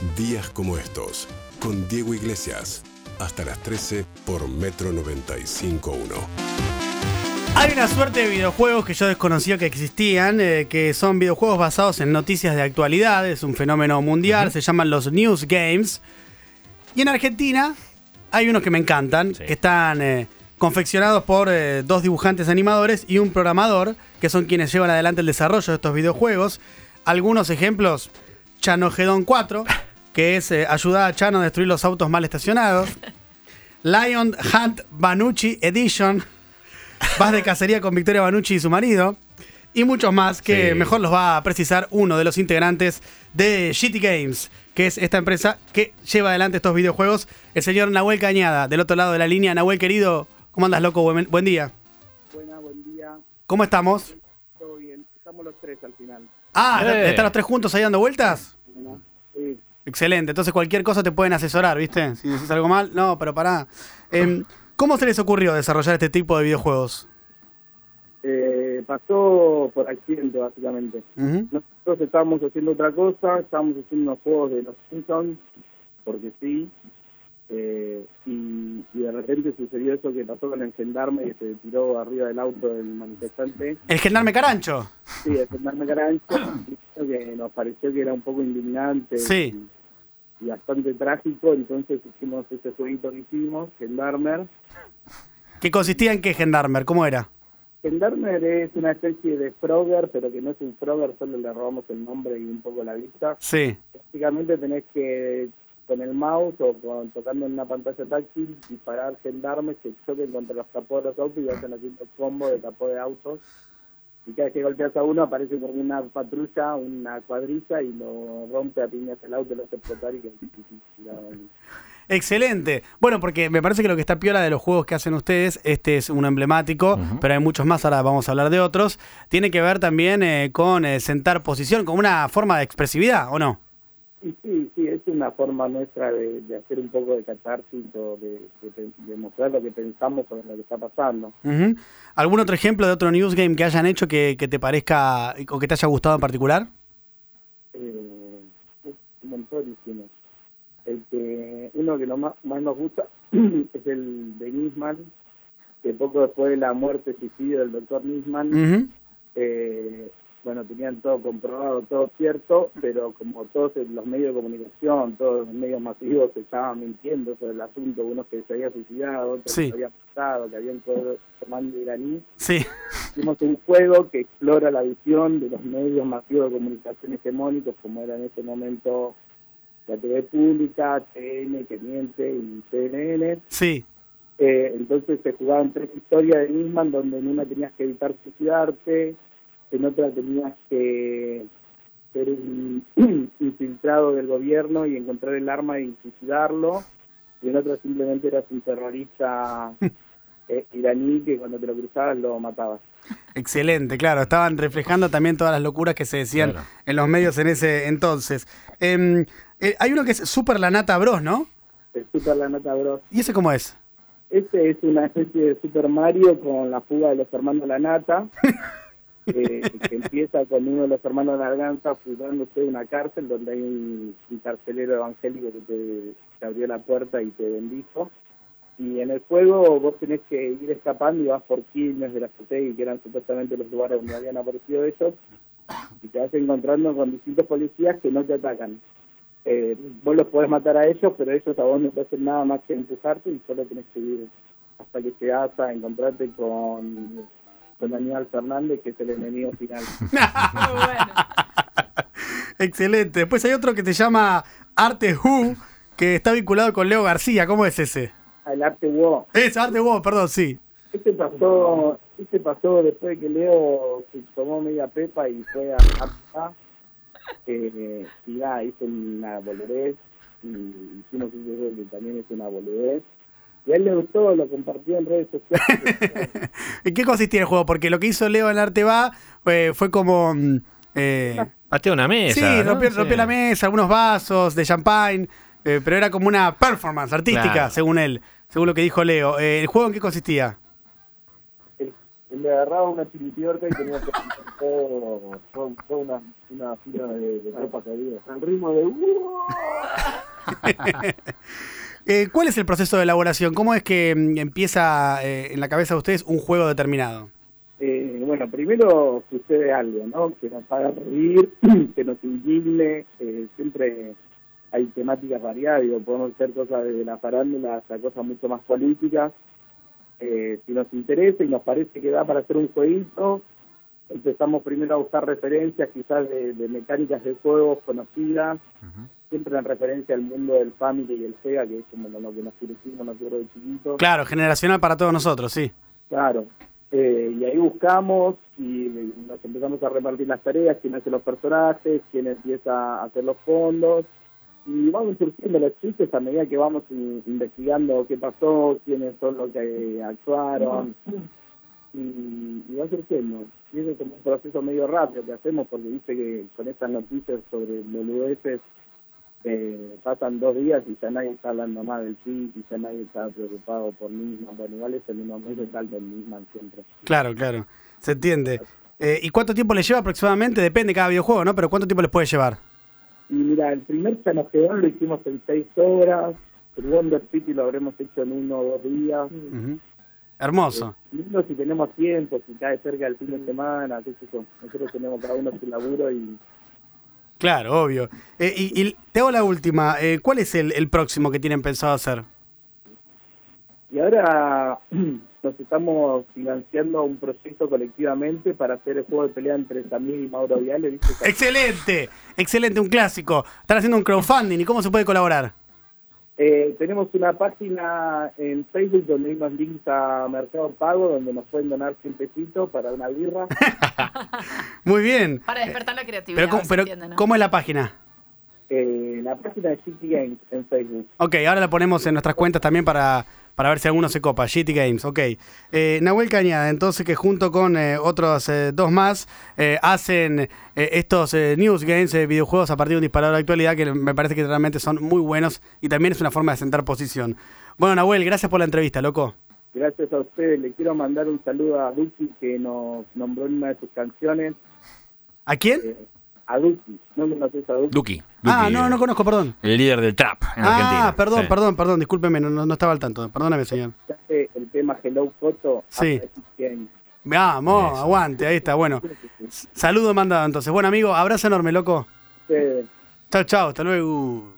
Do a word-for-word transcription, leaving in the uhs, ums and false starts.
Días como estos, con Diego Iglesias, hasta las trece por Metro noventa y cinco punto uno. Hay una suerte de videojuegos que yo desconocía que existían, eh, que son videojuegos basados en noticias de actualidad, es un fenómeno mundial, uh-huh. Se llaman los News Games. Y en Argentina hay unos que me encantan, sí. que están eh, confeccionados por eh, dos dibujantes animadores y un programador, que son quienes llevan adelante el desarrollo de estos videojuegos. Algunos ejemplos, Chanogedon cuatro, que es eh, ayudar a Chano a destruir los autos mal estacionados. Lion Hunt Banucci Edition, vas de cacería con Victoria Banucci y su marido. Y muchos más que sí. mejor los va a precisar uno de los integrantes de G T Games, que es esta empresa que lleva adelante estos videojuegos, el señor Nahuel Cañada, del otro lado de la línea. Nahuel, querido, ¿cómo andas, loco? Buen, buen día. Buena, buen día. ¿Cómo estamos? Todo bien, estamos los tres al final. Ah, eh. ¿están los tres juntos ahí dando vueltas? Bueno, sí. Excelente, entonces cualquier cosa te pueden asesorar, ¿viste? Si decís algo mal, no, pero pará. Eh, ¿Cómo se les ocurrió desarrollar este tipo de videojuegos? Eh, pasó por accidente, básicamente. Uh-huh. Nosotros estábamos haciendo otra cosa, estábamos haciendo unos juegos de los Simpsons, porque sí, eh, y, y de repente sucedió eso que pasó con el gendarme que se tiró arriba del auto del manifestante. ¿El gendarme Carancho? Sí, el gendarme Carancho, que nos pareció que era un poco indignante. Sí. Y, y bastante trágico, entonces hicimos ese jueguito que hicimos, Gendarmer. ¿Qué consistía en qué, Gendarmer? ¿Cómo era? Gendarmer es una especie de Frogger, pero que no es un Frogger, solo le robamos el nombre y un poco la vista. Sí. Básicamente tenés que, con el mouse o con, tocando en una pantalla táctil, disparar gendarmes que choquen contra los capós de los autos y vayan haciendo combo de capó de autos. Y cada vez que golpeas a uno aparece como una patrulla, una cuadrilla y lo rompe a piñas el auto, lo hace explotar y que... Excelente. Bueno, porque me parece que lo que está piola de los juegos que hacen ustedes, este es uno emblemático, uh-huh. pero hay muchos más, ahora vamos a hablar de otros, tiene que ver también eh, con eh, sentar posición, como una forma de expresividad, ¿o no? Sí, sí, sí, es una forma nuestra de, de hacer un poco de catarsis o de, de, de mostrar lo que pensamos sobre lo que está pasando. Uh-huh. ¿Algún otro ejemplo de otro news game que hayan hecho que, que te parezca o que te haya gustado en particular? Eh, un montón hicimos. El que, uno que no más, más nos gusta es el de Nisman, que poco después de la muerte suicidio del doctor Nisman, uh-huh. eh, bueno, tenían todo comprobado, todo cierto, pero como todos los medios de comunicación, todos los medios masivos se estaban mintiendo sobre el asunto, unos que se había suicidado, otros sí. que se había pasado, que habían comando iraní. Sí. Hicimos un juego que explora la visión de los medios masivos de comunicación hegemónicos, como era en ese momento la T V pública, T N, que miente, y C N N. Sí. Eh, entonces se jugaban tres historias de Nisman, donde en una tenías que evitar suicidarte, en otra tenías que ser un infiltrado del gobierno y encontrar el arma y suicidarlo, y en otra simplemente eras un terrorista eh, iraní que cuando te lo cruzabas lo matabas. Excelente, claro, estaban reflejando también todas las locuras que se decían claro. en los medios en ese entonces. Eh, eh, hay uno que es Super Lanata Bros, ¿no? El Super Lanata Bros. ¿Y ese cómo es? Este es una especie de Super Mario con la fuga de los hermanos Lanata, eh, que empieza con uno de los hermanos Larganza fugándose de una cárcel donde hay un, un carcelero evangélico que te, te abrió la puerta y te bendijo. Y en el juego vos tenés que ir escapando y vas por Quilmes de la Sotegui, que eran supuestamente los lugares donde habían aparecido ellos, y te vas encontrando con distintos policías que no te atacan. Eh, vos los podés matar a ellos, pero ellos a vos no te hacen nada más que empujarte y solo tenés que ir hasta que llegas a encontrarte con, con Aníbal Fernández, que es el enemigo final. Muy bueno. Excelente. Después hay otro que se llama Arte Who, que está vinculado con Leo García. ¿Cómo es ese? El Arte Wo. Es Arte Wo, perdón, sí. Este pasó, este pasó después de que Leo se tomó media pepa y fue a Arte. Eh, y nada, hizo una boludez, y hicimos un juego que también es una boludez. Y a él le gustó, lo compartió en redes sociales. ¿En qué consistía el juego? Porque lo que hizo Leo en Arte Va eh, fue como... Eh, pateó una mesa. Sí, ¿no? rompió, sí. rompió la mesa, algunos vasos de champagne, eh, pero era como una performance artística, claro. según él, según lo que dijo Leo. Eh, ¿El juego en qué consistía? El, le agarraba una chiripiorca y teníamos que pintar todo, todo, toda una, una fila de, de ropa que había. Al ritmo de... eh, ¿Cuál es el proceso de elaboración? ¿Cómo es que mm, empieza eh, en la cabeza de ustedes un juego determinado? Eh, bueno, primero sucede algo, ¿no? Que nos haga reír, que nos indigne, eh, siempre hay temáticas variadas, digo, podemos hacer cosas desde la farándula hasta cosas mucho más políticas. Eh, si nos interesa y nos parece que da para hacer un jueguito, empezamos primero a buscar referencias quizás de, de mecánicas de juegos conocidas, uh-huh. siempre en referencia al mundo del Family y el Sega, que es como lo que nos crecimos nosotros de chiquitos. Claro, generacional para todos nosotros, sí. Claro. Eh, y ahí buscamos y nos empezamos a repartir las tareas, quién hace los personajes, quién empieza a hacer los fondos, y vamos surgiendo los chistes a medida que vamos in- investigando qué pasó, quiénes son los que actuaron, y, y va surgiendo. Y eso es como un proceso medio rápido que hacemos, porque dice que con estas noticias sobre boludeces eh, pasan dos días y ya nadie está hablando más del sí, y ya nadie está preocupado por Nisman. Bueno, igual es el mismo mes de salto en Nisman siempre. Claro, claro, se entiende. Eh, ¿Y cuánto tiempo les lleva aproximadamente? Depende de cada videojuego, ¿no? Pero ¿cuánto tiempo les puede llevar? Y mira, el primer Chanogeón lo hicimos en seis horas, el Wonder City lo habremos hecho en uno o dos días. Uh-huh. Hermoso. Eh, lindo si tenemos tiempo, si cae cerca del fin de semana, qué sé yo. Nosotros tenemos cada uno su laburo y... Claro, obvio. Eh, y, y te hago la última. Eh, ¿Cuál es el, el próximo que tienen pensado hacer? Y ahora nos estamos financiando un proyecto colectivamente para hacer el juego de pelea entre Samir y Mauro Viale. ¿Viste? ¡Excelente! Excelente, un clásico. Están haciendo un crowdfunding. ¿Y cómo se puede colaborar? Eh, tenemos una página en Facebook donde hay unos links a Mercado Pago donde nos pueden donar cien pesitos para una birra. Muy bien. Para despertar la creatividad. Pero, ¿cómo, pero entiende, ¿no? ¿cómo es la página? Eh, la página de G T Games en Facebook. Ok, ahora la ponemos en nuestras cuentas también para, para ver si alguno se copa. G T Games, ok. Eh, Nahuel Cañada, entonces, que junto con eh, otros eh, dos más eh, hacen eh, estos eh, news games, eh, videojuegos a partir de un disparador de actualidad que me parece que realmente son muy buenos y también es una forma de sentar posición. Bueno, Nahuel, gracias por la entrevista, loco. Gracias a ustedes. Le quiero mandar un saludo a Duki, que nos nombró en una de sus canciones. ¿A quién? Eh, a Duki. ¿No conoces a Duki? Duki. Ah, no, no conozco, perdón. El líder del trap en ah, Argentina. Ah, perdón, sí. perdón, perdón, discúlpeme, no, no, no estaba al tanto. Perdóname, señor. El tema Hello Photo. Sí. Vamos, Eso. Aguante, ahí está, bueno. Saludo mandado entonces. Bueno, amigo, abrazo enorme, loco. Sí. Chao, chao, hasta luego.